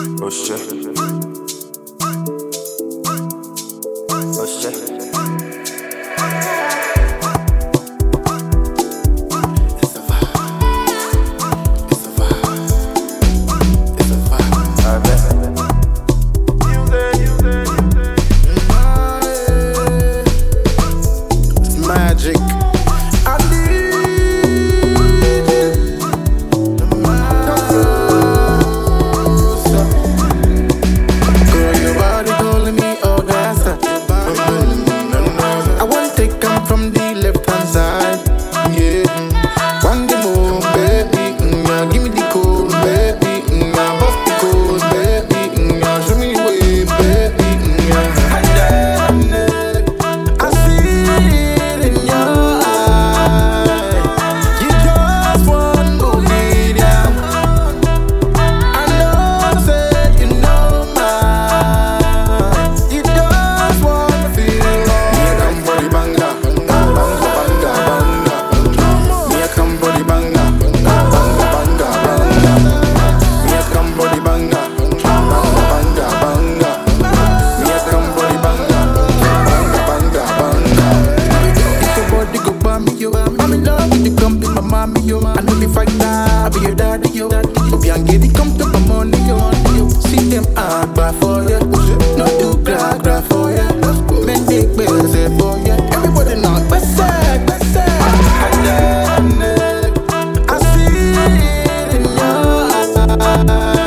Oh shit. Oh shit. It's a vibe. It's a vibe. It's a vibe. I bet. It's magic. I need it. Girl, your body calling me orgasm. I want to take them from the left hand side. Yeah. One day more, baby. Yeah, give me the code, baby. Yeah, bust the code, baby. Yeah, show me the way, baby. Yeah. I see it in your eyes. You just want to lead down. I know, say you know mine. You just want to feel love. Me a come for the banga, banga, banga, banga. Me a come for the banga, banga, banga, banga. Me a come for the banga, banga, banga, banga. Me a come for the banga, banga, banga, banga. If your body go by me, yo, I'm in love with you, come be my mommy, yo. I know the fight now, I be your daddy, yo. Hope you get it, come to my money, yo. See them hard, but for ya, no do gra for ya. Men take bills for ya. Everybody know, what's up, what's up? I see it in your eyes.